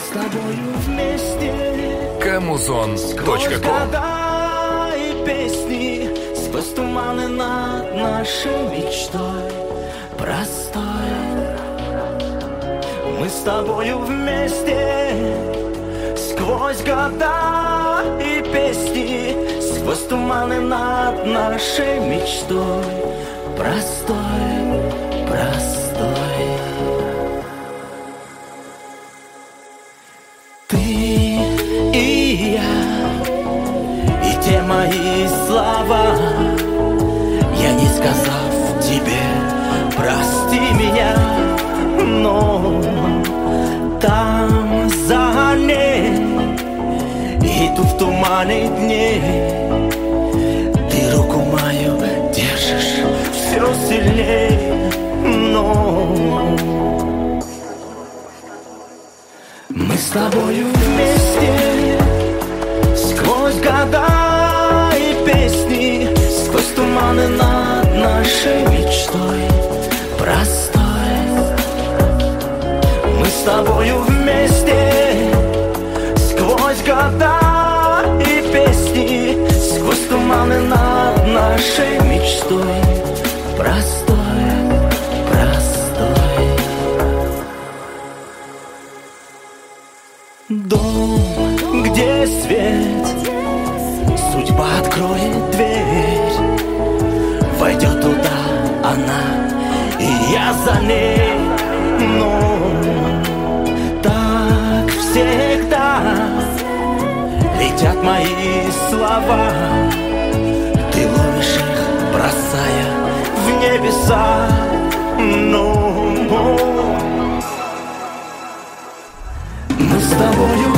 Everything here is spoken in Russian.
с тобою вместе. Коммузон.ком. Сквозь года и песни, сквозь туманы над нашей мечтой простой. Мы с тобою вместе. Сквозь года и песни, сквозь туманы над нашей мечтой простой, простой. Ты и я, и те мои слова, я не сказав тебе, прости меня, но там за ней, иду в тумане дней, ты руку мою держишь все сильнее, но мы с тобою вместе. Сквозь года и песни, сквозь туманы над нашей мечтой простой. Мы с тобою вместе. Сквозь года и песни, сквозь туманы над нашей мечтой простой, простой. Дом, где свет, судьба откроет дверь, войдет туда она, и я за ней. Но так всегда летят мои слова, ты ловишь их, бросая в небеса. Но мы с тобою